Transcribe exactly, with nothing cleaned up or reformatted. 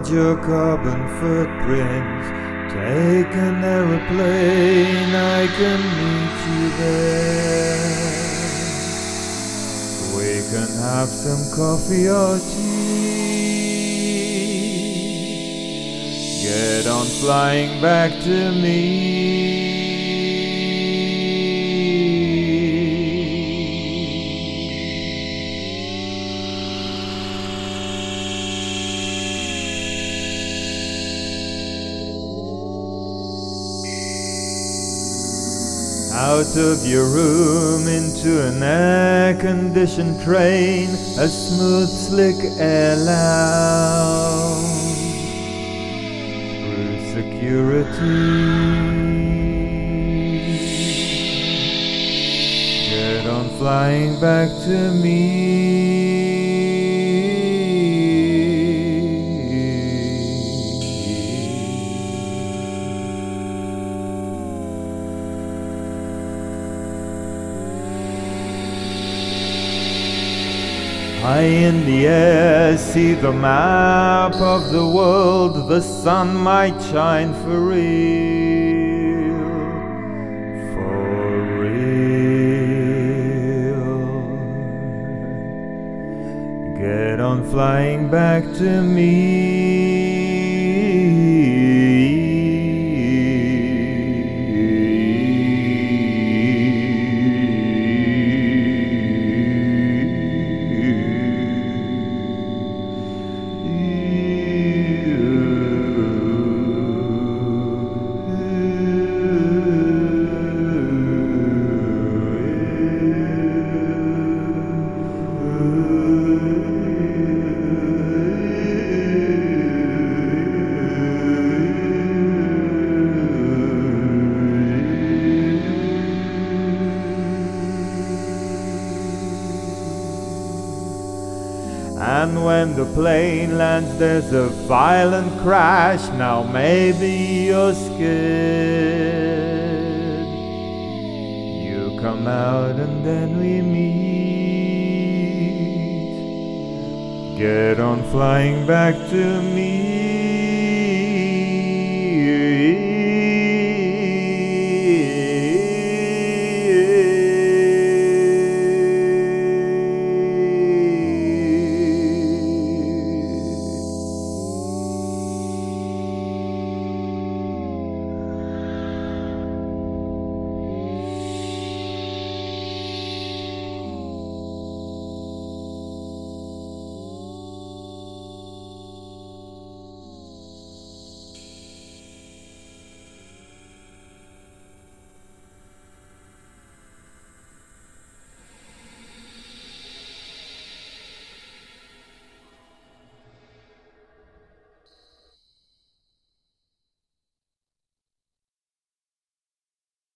record your carbon footprint. Take an aeroplane, I can meet you there. We can have some coffee or tea. Get on flying back to me. Out of your room into an air-conditioned train, a smooth, slick air lounge. Through security, get on flying back to me. High in the air, see the map of the world. The sun might shine for real, for real. Get on flying back to me. And when the plane lands, there's a violent crash. Now maybe you're scared. You come out and then we meet. Get on flying back to me.